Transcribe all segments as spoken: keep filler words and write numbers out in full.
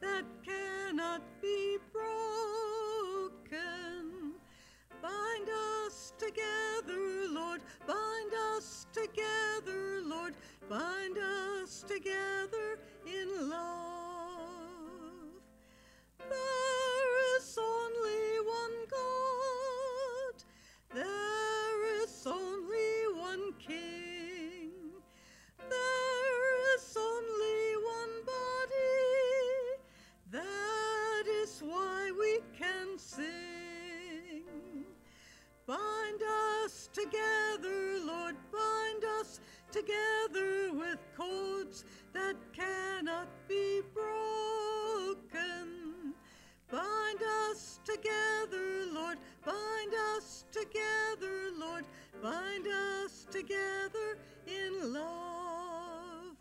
that cannot be broken. Bind us together, Lord, bind us together, Lord, bind us together in love. There is only one God, there is only one King, there is only one body, that is why we can sing. Bind us together, Lord, bind us together with cords that cannot be broken. Bind us together, Lord, bind us together, Lord, bind us together in love.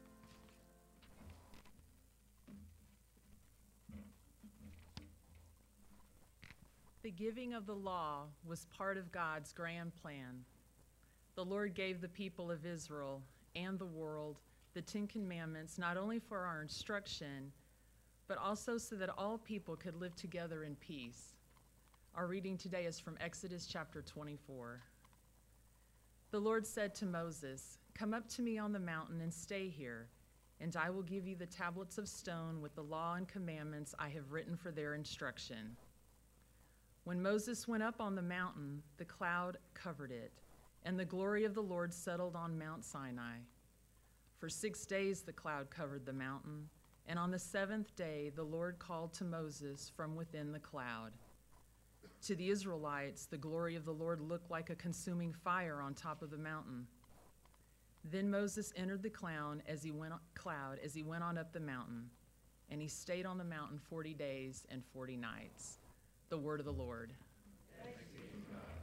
The giving of the law was part of God's grand plan. The Lord gave the people of Israel and the world the Ten Commandments not only for our instruction, but also so that all people could live together in peace. Our reading today is from Exodus chapter twenty-four. The Lord said to Moses, "Come up to me on the mountain and stay here, and I will give you the tablets of stone with the law and commandments I have written for their instruction." When Moses went up on the mountain, the cloud covered it, and the glory of the Lord settled on Mount Sinai. For six days the cloud covered the mountain, and on the seventh day the Lord called to Moses from within the cloud. To the Israelites, the glory of the Lord looked like a consuming fire on top of the mountain. Then Moses entered the cloud as he went, cloud as he went on up the mountain, and he stayed on the mountain forty days and forty nights. The word of the Lord. Thanks be to God.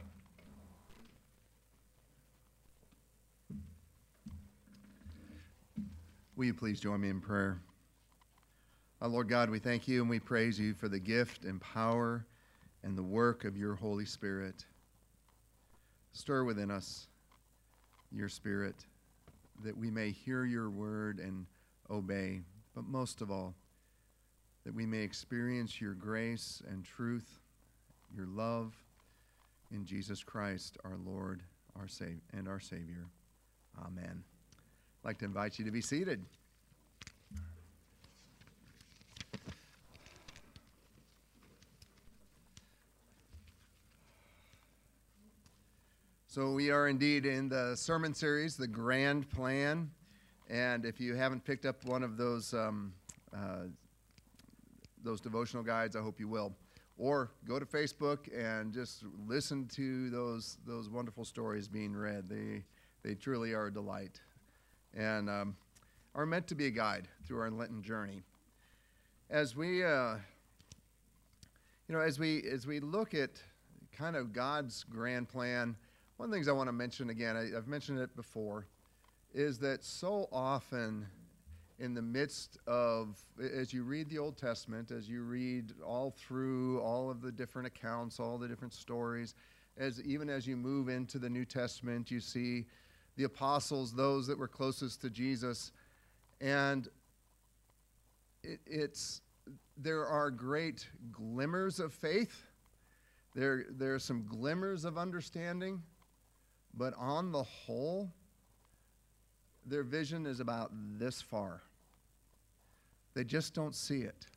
Will you please join me in prayer? Our Lord God, we thank you and we praise you for the gift and power and the work of your Holy Spirit. Stir within us your Spirit that we may hear your word and obey, but most of all, that we may experience your grace and truth, your love in Jesus Christ, our Lord our Savior, and our Savior. Amen. I'd like to invite you to be seated. So we are indeed in the sermon series, The Grand Plan. And if you haven't picked up one of those um, uh, those devotional guides, I hope you will. Or go to Facebook and just listen to those those wonderful stories being read. They they truly are a delight, and um, are meant to be a guide through our Lenten journey. As we, uh, you know, as we as we look at kind of God's grand plan, one of the things I want to mention again, I, I've mentioned it before, is that so often in the midst of, as you read the Old Testament, as you read all through all of the different accounts, all the different stories, as even as you move into the New Testament, you see the apostles, those that were closest to Jesus, and it, it's there are great glimmers of faith. There, there are some glimmers of understanding, but on the whole, their vision is about this far. They just don't see it.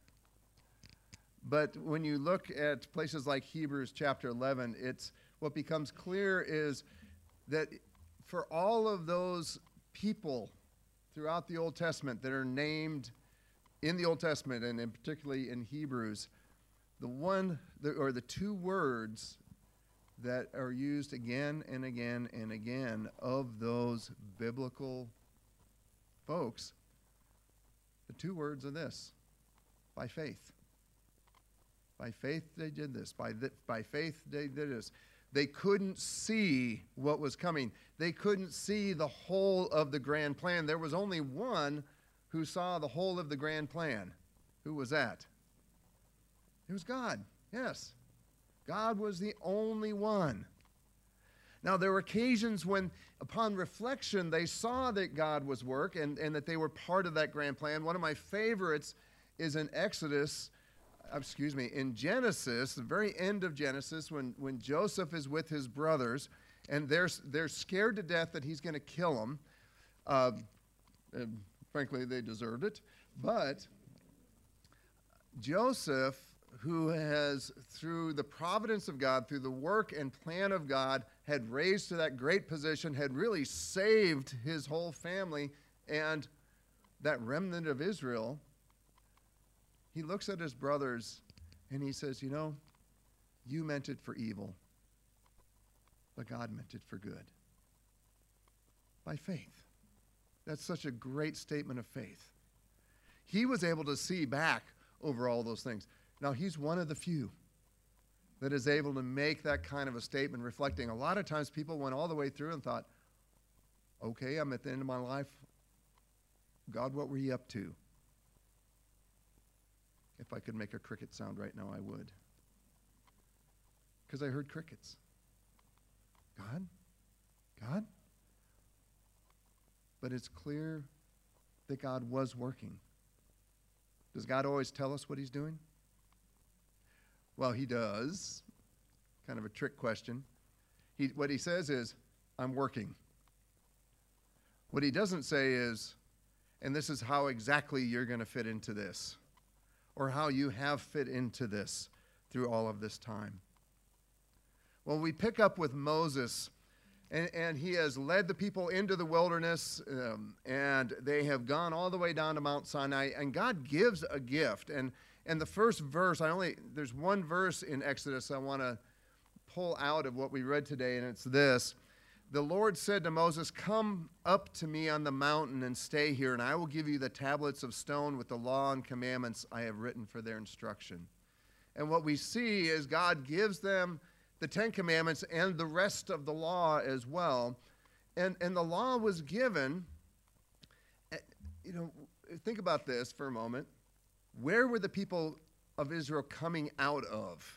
But when you look at places like Hebrews chapter eleven, it's what becomes clear is that for all of those people throughout the Old Testament that are named in the Old Testament, and in particularly in Hebrews, the one or the two words that are used again and again and again of those biblical folks, the two words are this: by faith. By faith they did this. By, th- by faith they did this. They couldn't see what was coming. They couldn't see the whole of the grand plan. There was only one who saw the whole of the grand plan. Who was that? It was God, yes. God was the only one. Now, there were occasions when, upon reflection, they saw that God was work and, and that they were part of that grand plan. One of my favorites is in Exodus, excuse me, in Genesis, the very end of Genesis, when, when Joseph is with his brothers, and they're, they're scared to death that he's going to kill them. Uh, and frankly, they deserved it. But Joseph, who has, through the providence of God, through the work and plan of God, had raised to that great position, had really saved his whole family and that remnant of Israel. He looks at his brothers and he says, you know, you meant it for evil, but God meant it for good. By faith. That's such a great statement of faith. He was able to see back over all those things. Now, he's one of the few that is able to make that kind of a statement, reflecting. A lot of times people went all the way through and thought, okay, I'm at the end of my life. God, what were you up to? If I could make a cricket sound right now, I would. Because I heard crickets. God? God? But it's clear that God was working. Does God always tell us what he's doing? Well, he does. Kind of a trick question. He, what he says is, I'm working. What he doesn't say is, and this is how exactly you're going to fit into this, or how you have fit into this through all of this time. Well, we pick up with Moses, and, and he has led the people into the wilderness, um, and they have gone all the way down to Mount Sinai, and God gives a gift. And And the first verse, I only, there's one verse in Exodus I want to pull out of what we read today, and it's this. The Lord said to Moses, come up to me on the mountain and stay here, and I will give you the tablets of stone with the law and commandments I have written for their instruction. And what we see is God gives them the Ten Commandments and the rest of the law as well. And, and the law was given, you know, think about this for a moment. Where were the people of Israel coming out of?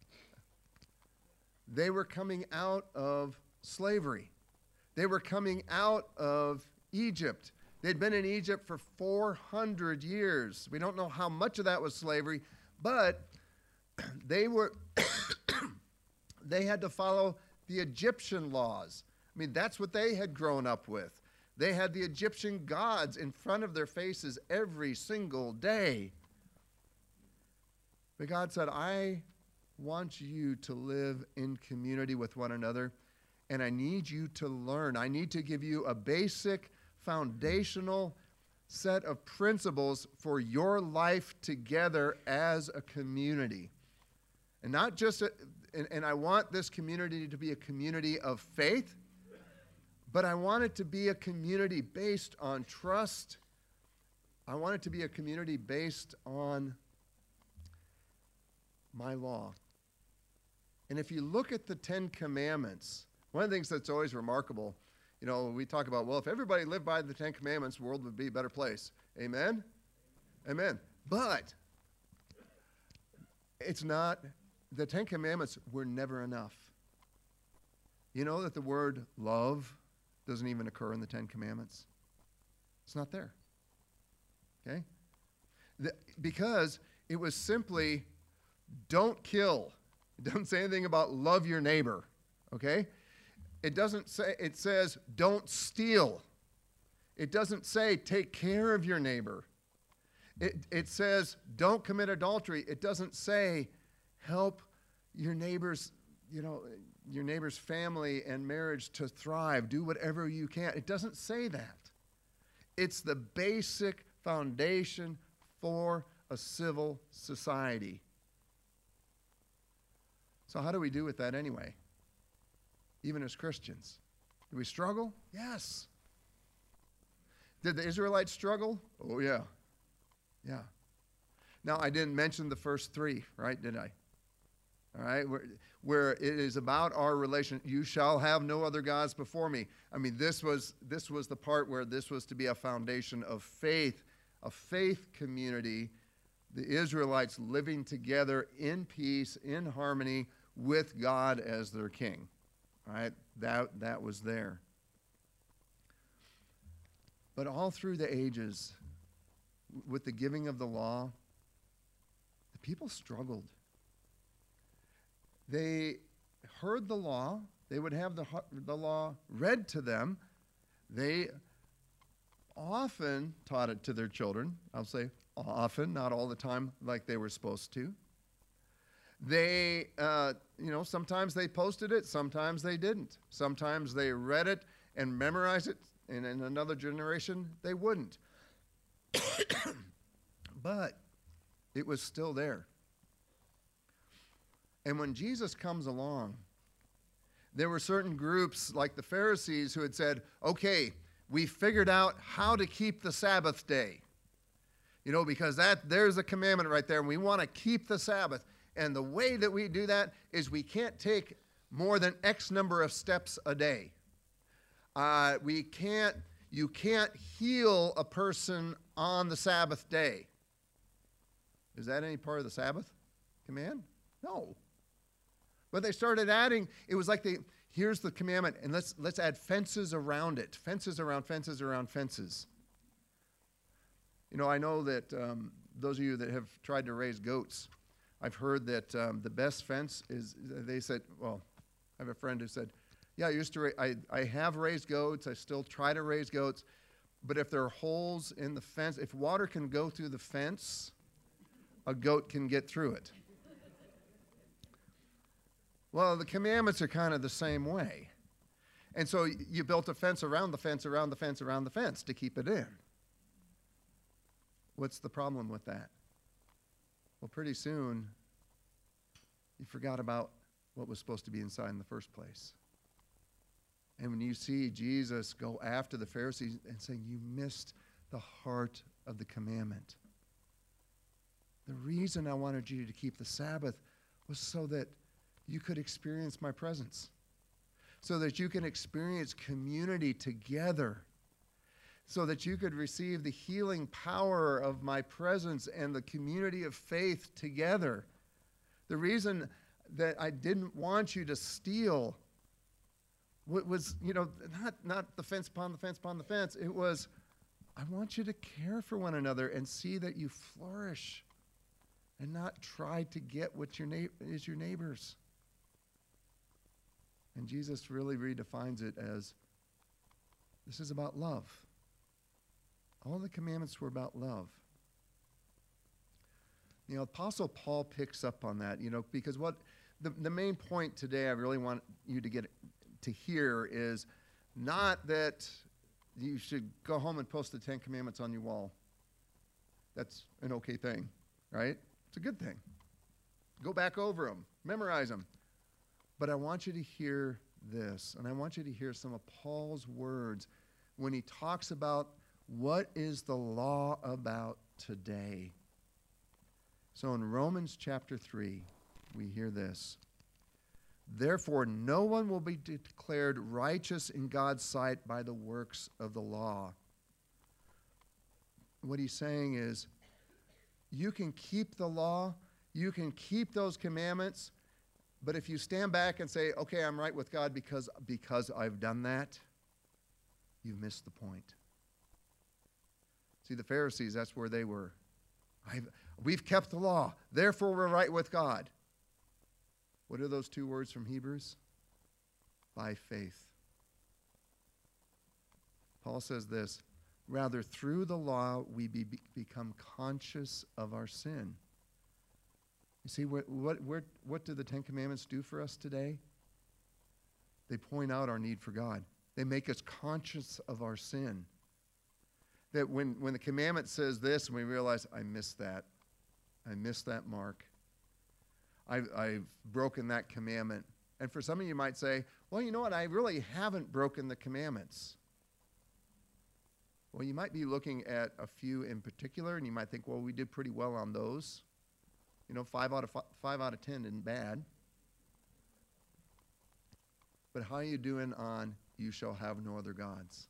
They were coming out of slavery. They were coming out of Egypt. They'd been in Egypt for four hundred years. We don't know how much of that was slavery, but they were they had to follow the Egyptian laws. I mean, that's what they had grown up with. They had the Egyptian gods in front of their faces every single day. But God said, I want you to live in community with one another, and I need you to learn. I need to give you a basic, foundational set of principles for your life together as a community. And not just, a, and, and I want this community to be a community of faith, but I want it to be a community based on trust. I want it to be a community based on my law. And if you look at the Ten Commandments, one of the things that's always remarkable, you know, we talk about, well, if everybody lived by the Ten Commandments, the world would be a better place. Amen? Amen. But it's not, the Ten Commandments were never enough. You know that the word love doesn't even occur in the Ten Commandments? It's not there. Okay? The, because it was simply, don't kill. It doesn't say anything about love your neighbor. Okay? It doesn't say, it says don't steal. It doesn't say take care of your neighbor. It, it says don't commit adultery. It doesn't say help your neighbor's, you know, your neighbor's family and marriage to thrive. Do whatever you can. It doesn't say that. It's the basic foundation for a civil society. So how do we do with that anyway? Even as Christians. Do we struggle? Yes. Did the Israelites struggle? Oh, yeah. Yeah. Now, I didn't mention the first three, right? Did I? All right? Where, where it is about our relation. You shall have no other gods before me. I mean, this was, this was the part where this was to be a foundation of faith, a faith community, the Israelites living together in peace, in harmony with God as their king. All right? That, that was there. But all through the ages, with the giving of the law, the people struggled. They heard the law. They would have the, the law read to them. They often taught it to their children. I'll say often, not all the time like they were supposed to. They, uh, you know, sometimes they posted it, sometimes they didn't. Sometimes they read it and memorized it, and in another generation, they wouldn't. But it was still there. And when Jesus comes along, there were certain groups like the Pharisees who had said, okay, we figured out how to keep the Sabbath day. You know, because that there's a commandment right there, and we want to keep the Sabbath. And the way that we do that is we can't take more than X number of steps a day. Uh, we can't, you can't heal a person on the Sabbath day. Is that any part of the Sabbath command? No. But they started adding, it was like they, here's the commandment, and let's, let's add fences around it. Fences around fences around fences. You know, I know that um, those of you that have tried to raise goats, I've heard that um, the best fence is, they said, well, I have a friend who said, yeah, I used to, ra- I, I have raised goats, I still try to raise goats, but if there are holes in the fence, if water can go through the fence, a goat can get through it. Well, the commandments are kind of the same way. And so you built a fence around the fence, around the fence, around the fence to keep it in. What's the problem with that? Well, pretty soon, you forgot about what was supposed to be inside in the first place. And when you see Jesus go after the Pharisees and saying, you missed the heart of the commandment. The reason I wanted you to keep the Sabbath was so that you could experience my presence, so that you can experience community together, so that you could receive the healing power of my presence and the community of faith together. The reason that I didn't want you to steal was, you know, not, not the fence upon the fence upon the fence. It was, I want you to care for one another and see that you flourish and not try to get what your na- is your neighbor's. And Jesus really redefines it as, this is about love. All the commandments were about love. You know, Apostle Paul picks up on that, you know, because what the, the main point today I really want you to get to hear is not that you should go home and post the Ten Commandments on your wall. That's an okay thing, right? It's a good thing. Go back over them, memorize them. But I want you to hear this, and I want you to hear some of Paul's words when he talks about what is the law about today. So in Romans chapter three, we hear this. Therefore, no one will be declared righteous in God's sight by the works of the law. What he's saying is, you can keep the law, you can keep those commandments, but if you stand back and say, okay, I'm right with God because, because I've done that, you've missed the point. See, the Pharisees, that's where they were. I've, we've kept the law, therefore we're right with God. What are those two words from Hebrews? By faith. Paul says this, rather through the law we be, become conscious of our sin. You see, what, what, what, what do the Ten Commandments do for us today? They point out our need for God. They make us conscious of our sin. That when, when the commandment says this, and we realize, I missed that. I missed that mark. I've, I've broken that commandment. And for some of you might say, well, you know what? I really haven't broken the commandments. Well, you might be looking at a few in particular, and you might think, well, we did pretty well on those. You know, five out of five, five out of ten isn't bad. But how are you doing on you shall have no other gods?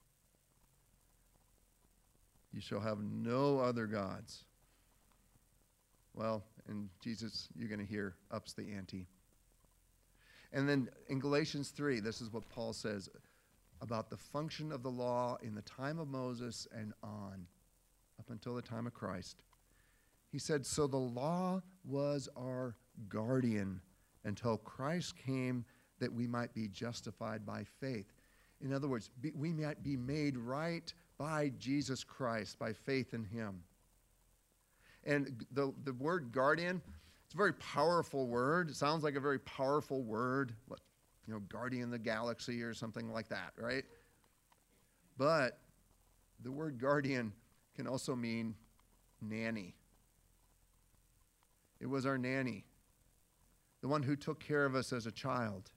You shall have no other gods. Well, and Jesus, you're going to hear, ups the ante. And then in Galatians three, this is what Paul says about the function of the law in the time of Moses and on, up until the time of Christ. He said, so the law was our guardian until Christ came that we might be justified by faith. In other words, be, we might be made right by Jesus Christ, by faith in him. And the, the word guardian, it's a very powerful word. It sounds like a very powerful word, you know, guardian of the galaxy or something like that, right? But the word guardian can also mean nanny. It was our nanny, the one who took care of us as a child.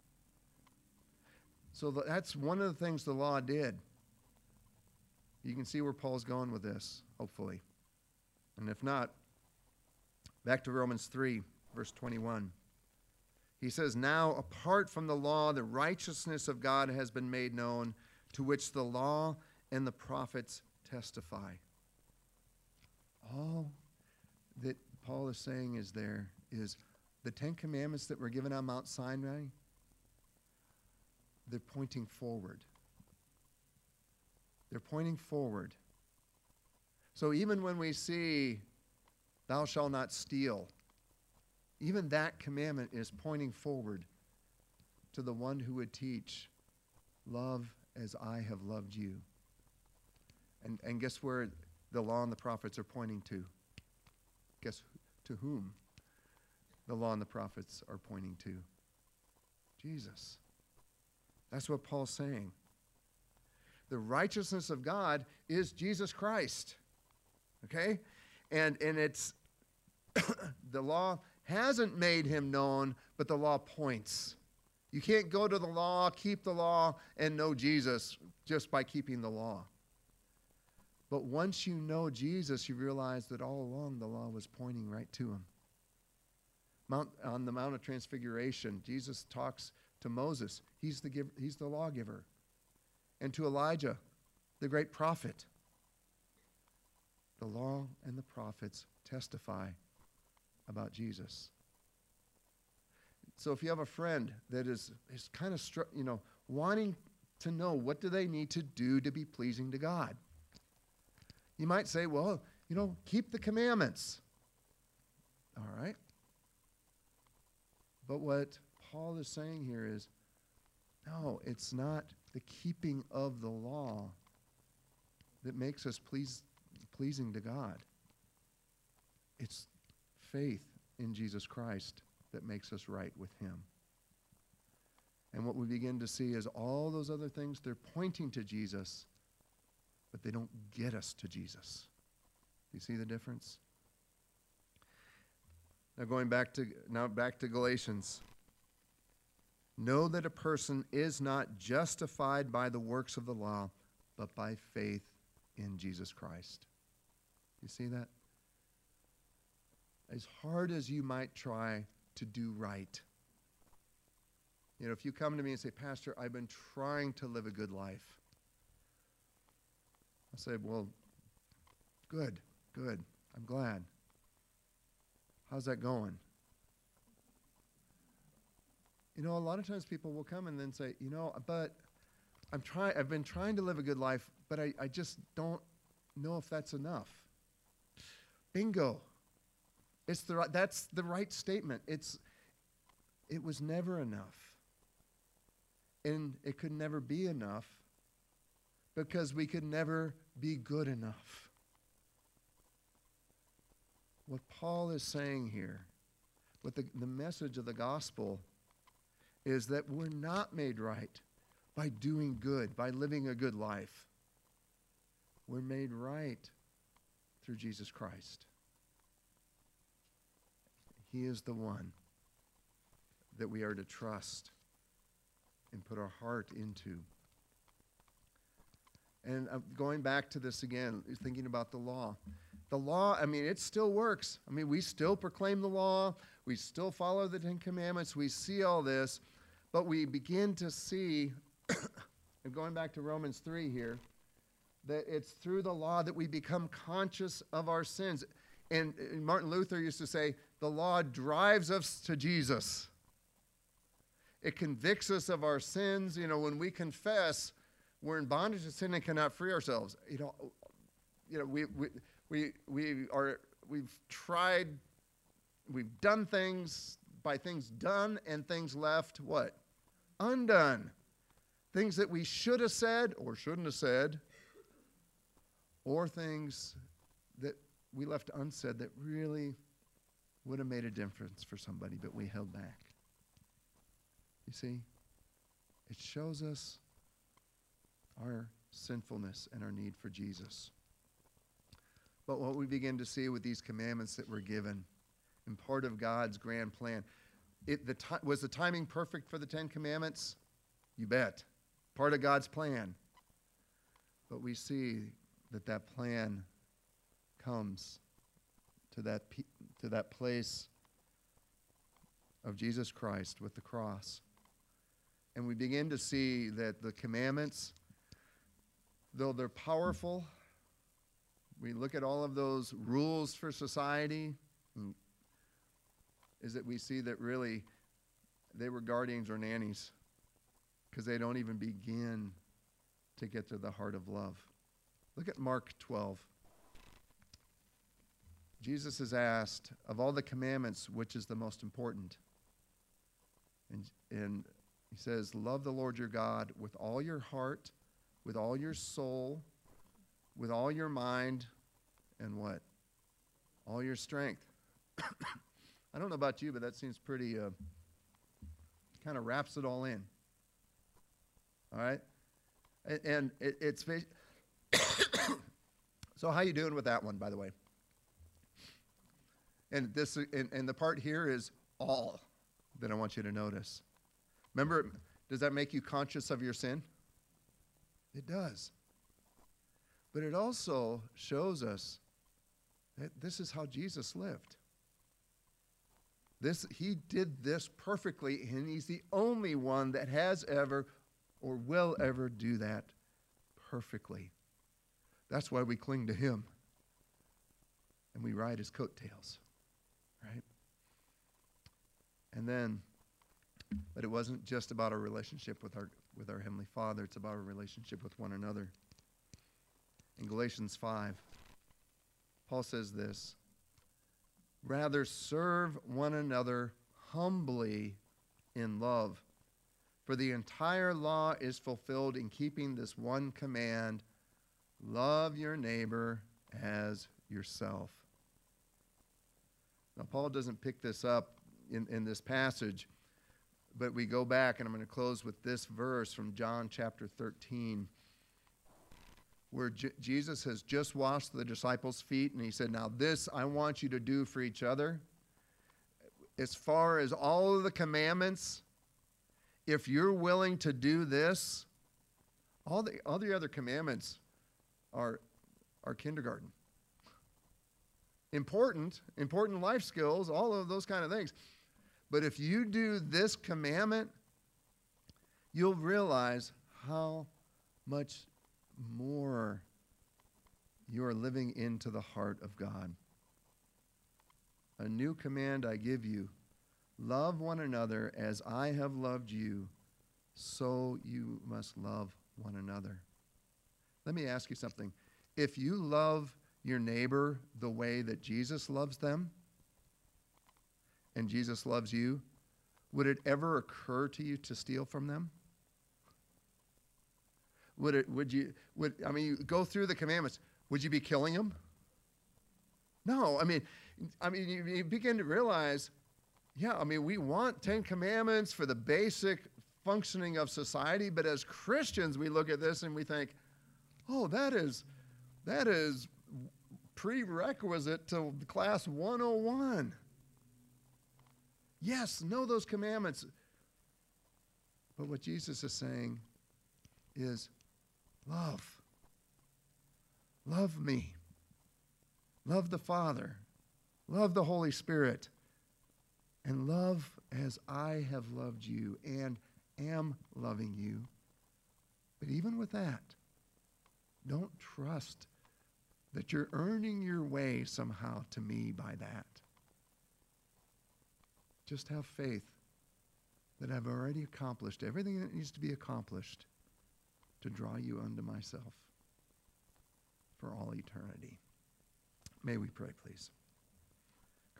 So that's one of the things the law did. You can see where Paul's going with this, hopefully. And if not, back to Romans three, verse twenty-one. He says, now apart from the law, the righteousness of God has been made known, to which the law and the prophets testify. All that Paul is saying is there is the Ten Commandments that were given on Mount Sinai, they're pointing forward. They're pointing forward. So even when we see, thou shalt not steal, even that commandment is pointing forward to the one who would teach, love as I have loved you. And, and guess where the law and the prophets are pointing to? Guess to whom the law and the prophets are pointing to? Jesus. That's what Paul's saying. The righteousness of God is Jesus Christ. Okay? And, and it's, the law hasn't made him known, but the law points. You can't go to the law, keep the law, and know Jesus just by keeping the law. But once you know Jesus, you realize that all along the law was pointing right to him. Mount, on the Mount of Transfiguration, Jesus talks to Moses. He's the, give, he's the lawgiver. And to Elijah, the great prophet. The law and the prophets testify about Jesus. So if you have a friend that is, is kind of, you know, wanting to know what do they need to do to be pleasing to God, you might say, well, you know, keep the commandments. All right. But what Paul is saying here is, no, it's not the keeping of the law that makes us please, pleasing to God. It's faith in Jesus Christ that makes us right with him. And what we begin to see is all those other things, they're pointing to Jesus, but they don't get us to Jesus. Do you see the difference? Now going back to now back to Galatians. Know that a person is not justified by the works of the law, but by faith in Jesus Christ. You see that? As hard as you might try to do right. You know, if you come to me and say, Pastor, I've been trying to live a good life. I'll say, well, good, good. I'm glad. How's that going? You know, a lot of times people will come and then say, you know, but I'm trying, I've been trying to live a good life, but I, I just don't know if that's enough. Bingo. It's the right, that's the right statement. It's, it was never enough. And it could never be enough because we could never be good enough. What Paul is saying here, what the, the message of the gospel is that we're not made right by doing good, by living a good life. We're made right through Jesus Christ. He is the one that we are to trust and put our heart into. And uh, going back to this again, thinking about the law. The law, I mean, it still works. I mean, we still proclaim the law. We still follow the Ten Commandments. We see all this. But we begin to see, and going back to Romans three here, that it's through the law that we become conscious of our sins. And, and Martin Luther used to say, the law drives us to Jesus. It convicts us of our sins. You know, when we confess, we're in bondage to sin and cannot free ourselves. You know, you know, we we we we are we've tried, we've done things by things done and things left, what? Undone. Things that we should have said or shouldn't have said, or things that we left unsaid that really would have made a difference for somebody, but we held back. You see, it shows us our sinfulness and our need for Jesus. But what we begin to see with these commandments that we're given, and part of God's grand plan, it, the ti- was the timing perfect for the Ten Commandments? You bet. Part of God's plan. But we see that that plan comes to that, pe- to that place of Jesus Christ with the cross. And we begin to see that the commandments, though they're powerful, we look at all of those rules for society, is that we see that really they were guardians or nannies, because they don't even begin to get to the heart of love. Look at Mark twelve. Jesus is asked, of all the commandments, which is the most important? And, and he says, love the Lord your God with all your heart, with all your soul, with all your mind, and what? All your strength. I don't know about you, but that seems pretty, uh, kind of wraps it all in. All right? And, and it, it's, so how you doing with that one, by the way? And this, and, and the part here is all that I want you to notice. Remember, does that make you conscious of your sin? It does. But it also shows us that this is how Jesus lived. This, he did this perfectly, and he's the only one that has ever or will ever do that perfectly. That's why we cling to him and we ride his coattails, right? And then, but it wasn't just about our relationship with our with our Heavenly Father, it's about our relationship with one another. In Galatians five, Paul says this, rather serve one another humbly in love, for the entire law is fulfilled in keeping this one command, love your neighbor as yourself. Now, Paul doesn't pick this up in, in this passage, but we go back, and I'm going to close with this verse from John chapter thirteen, where J- Jesus has just washed the disciples' feet, and he said, now this I want you to do for each other. As far as all of the commandments, if you're willing to do this, all the, all the other commandments are, are kindergarten. Important, important life skills, all of those kind of things. But if you do this commandment, you'll realize how much more you are living into the heart of God. A new command I give you, love one another as I have loved you, so you must love one another. Let me ask you something. If you love your neighbor the way that Jesus loves them, and Jesus loves you, would it ever occur to you to steal from them? Would it, would you, would, I mean, you go through the commandments. Would you be killing them? No, I mean, I mean, you, you begin to realize, yeah, I mean, we want Ten Commandments for the basic functioning of society, but as Christians, we look at this and we think, oh, that is, that is prerequisite to class one oh one. Yes, know those commandments. But what Jesus is saying is love. Love me. Love the Father. Love the Holy Spirit. And love as I have loved you and am loving you. But even with that, don't trust that you're earning your way somehow to me by that. Just have faith that I've already accomplished everything that needs to be accomplished to draw you unto myself for all eternity. May we pray, please.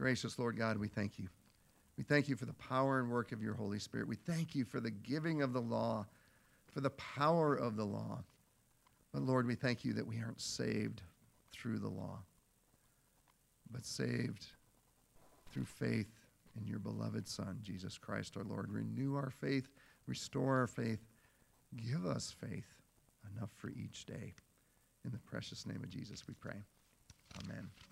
Gracious Lord God, we thank you. We thank you for the power and work of your Holy Spirit. We thank you for the giving of the law, for the power of the law. But Lord, we thank you that we aren't saved through the law, but saved through faith in your beloved Son, Jesus Christ our Lord. Renew our faith, restore our faith, give us faith enough for each day. In the precious name of Jesus we pray. Amen.